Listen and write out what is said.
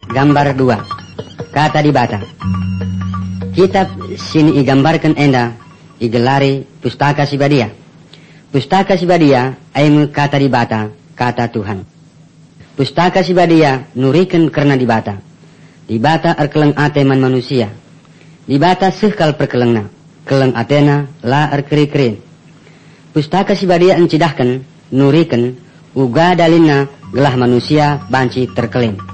Gambar 2. Kata di bata. Kitab sini igambarkan enda igelari Pustaka Sibadia. Pustaka Sibadia aimu kata di bata, kata Tuhan. Pustaka Sibadia nurikan karena di bata. Di bata arkeleng ateman manusia. Di bata sehkal perkelengna. Keleng atena la arkeri-kerin. Pustaka Sibadia encidahkan, nurikan, uga dalinna gelah manusia banci terkelin.